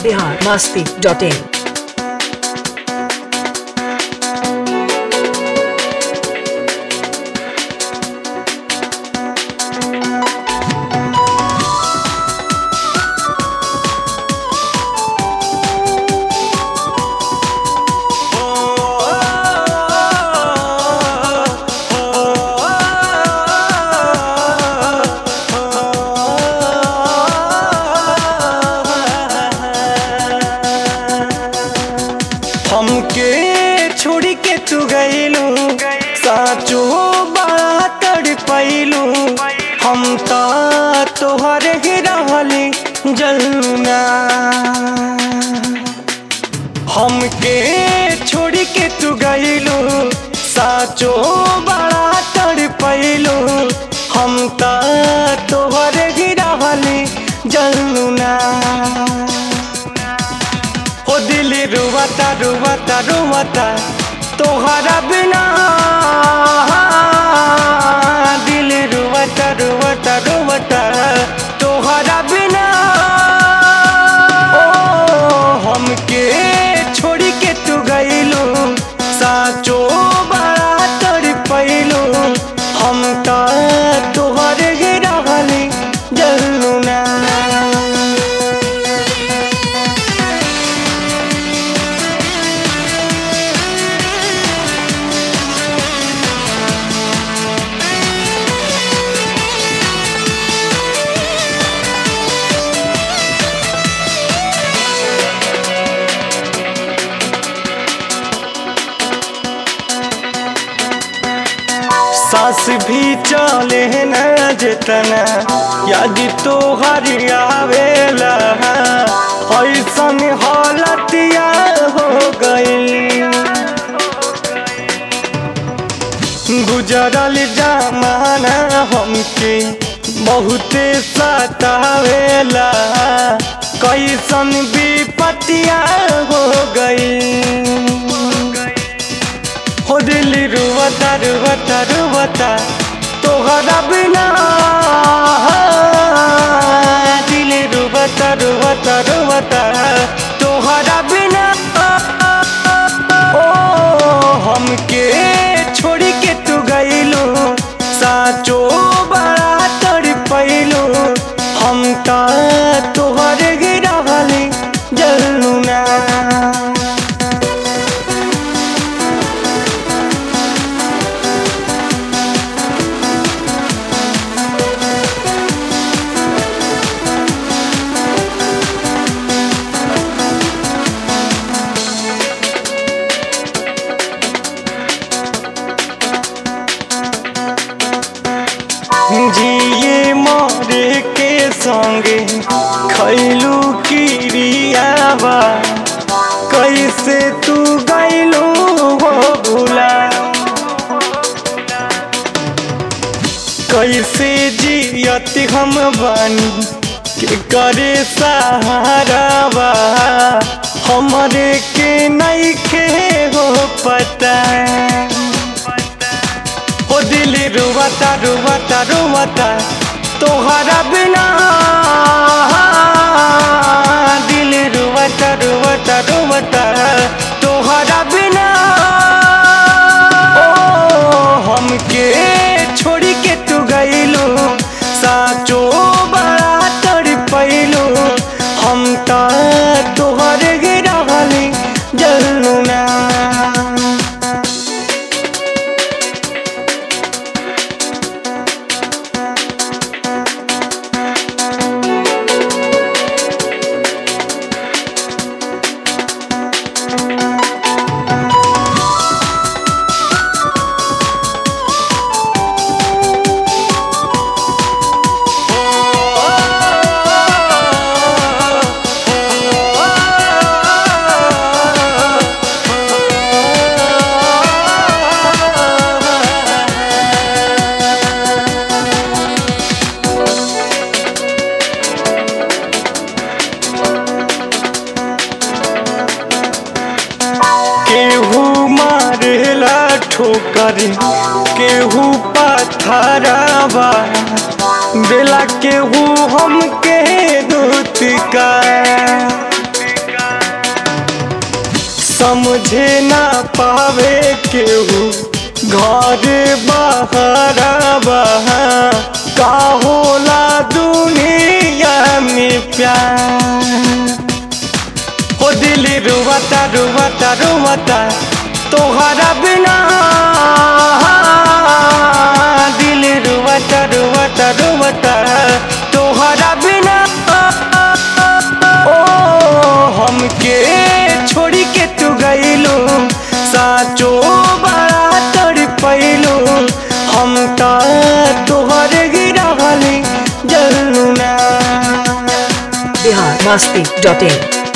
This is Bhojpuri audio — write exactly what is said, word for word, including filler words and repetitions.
Bihar Masti dot in. हमके छोड़ के तू गईलू साचो बड़ा तड़पैलू हम तो तोहरे ही रहली जलना। हमके छोड़ के तू गईलू साचो बड़ा तड़पैलू हम तो तोहरे ही रहली जलना। ओ दिल रुवाता रुवाता रुवाता तोहरा बिना, दिल रुवाता रुवाता रुवाता तोहरा बिना। ओ हमके छोड़ के तू गईलू साचो बड़ा तड़पैलू हम तो तोहरे ही रहली जलना। सांस भी चले न जितना याद तो हर आवेला ऐसन हालतिया हो गई। गुजरल जमाना हमके बहुते सतावेला कैसन विपतिया हो गई। हो दिल रुवाता रुवाता रुवाता तोहरा बिना, दिल रुवाता रुवाता रुवाता तोहरा बिना। ओ हमके छोड़ के तू गईलू साचो बड़ा तड़पैलू हम तो तोहरे ही रहली जलना। जिए मोरे के संगे खैलू किरियावा कैसे तू गईलू हो भूला। कैसे जियत हम बानी के करे सहारावा हमरे के नइखे हो पता। ओ दिल रुवाता रुवाता रुवाता तोहरा बिना, दिल रुवाता रुवाता रुवाता तोहरा बिना। ओ हमके छोड़ के तू गईलू साचो बड़ा तड़पैलू हम तो तोहरे ही रहली जलना। ठोकर केहू पत्थरवा दिला केहू हमके दूत का समझे ना पावे केहू घर बाहर बहा का होला दुनिया में प्यार हो दिल रुवता रुवता रुवता तोहरा बिना दिल रुवता रुवता रुवता तोहरा बिना ओ हमके छोड़ी के तू गईलू साचो बड़ा तड़पैलू हम ता तोहरे गिरहली जलना बिहार मस्ती डॉट इन